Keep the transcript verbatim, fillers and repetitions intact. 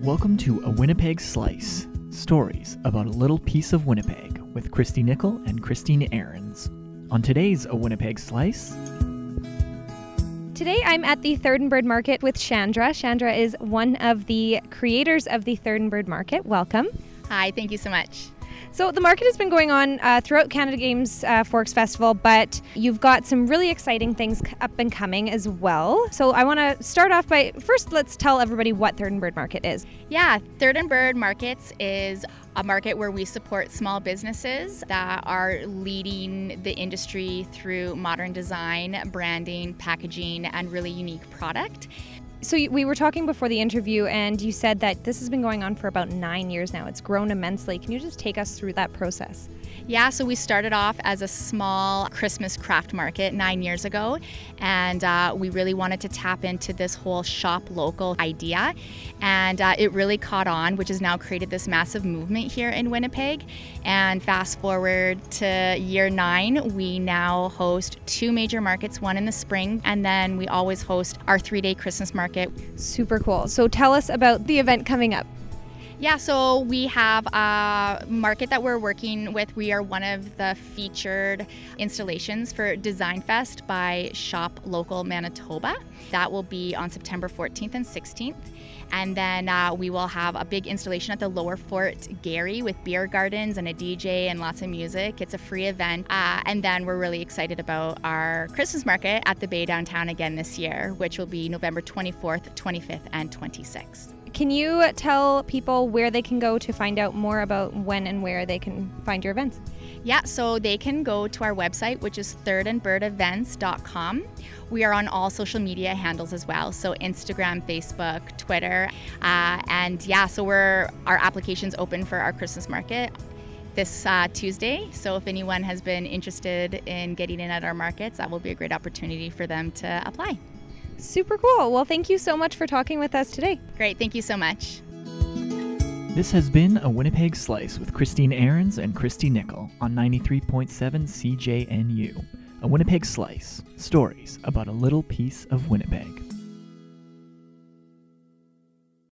Welcome to A Winnipeg Slice, stories about a little piece of Winnipeg with Christy Nickel and Christine Ahrens. On today's A Winnipeg Slice... Today I'm at the Third and Bird Market with Chandra. Chandra is one of the creators of the Third and Bird Market. Welcome. Hi, thank you so much. So the market has been going on uh, throughout Canada Games uh, Forks Festival, but you've got some really exciting things up and coming as well. So I want to start off by, first let's tell everybody what Third and Bird Market is. Yeah, Third and Bird Markets is a market where we support small businesses that are leading the industry through modern design, branding, packaging, and really unique product. So we were talking before the interview and you said that this has been going on for about nine years now. It's grown immensely. Can you just take us through that process? Yeah, so we started off as a small Christmas craft market nine years ago, and uh, we really wanted to tap into this whole shop local idea, and uh, it really caught on, which has now created this massive movement here in Winnipeg. And fast forward to year nine, we now host two major markets, one in the spring, and then we always host our three-day Christmas market. Super cool. So tell us about the event coming up. Yeah, so we have a market that we're working with. We are one of the featured installations for Design Fest by Shop Local Manitoba. That will be on September fourteenth and sixteenth. And then uh, we will have a big installation at the Lower Fort Garry with beer gardens and a D J and lots of music. It's a free event. Uh, and then we're really excited about our Christmas market at the Bay downtown again this year, which will be November twenty-fourth, twenty-fifth, and twenty-sixth. Can you tell people where they can go to find out more about when and where they can find your events? Yeah, so they can go to our website, which is third and bird events dot com. We are on all social media handles as well, so Instagram, Facebook, Twitter. Uh, and yeah, so we're our application's open for our Christmas market this uh, Tuesday. So if anyone has been interested in getting in at our markets, that will be a great opportunity for them to apply. Super cool. Well, thank you so much for talking with us today. Great. Thank you so much. This has been A Winnipeg Slice with Christine Ahrens and Christy Nickel on ninety-three point seven C J N U. A Winnipeg Slice, stories about a little piece of Winnipeg.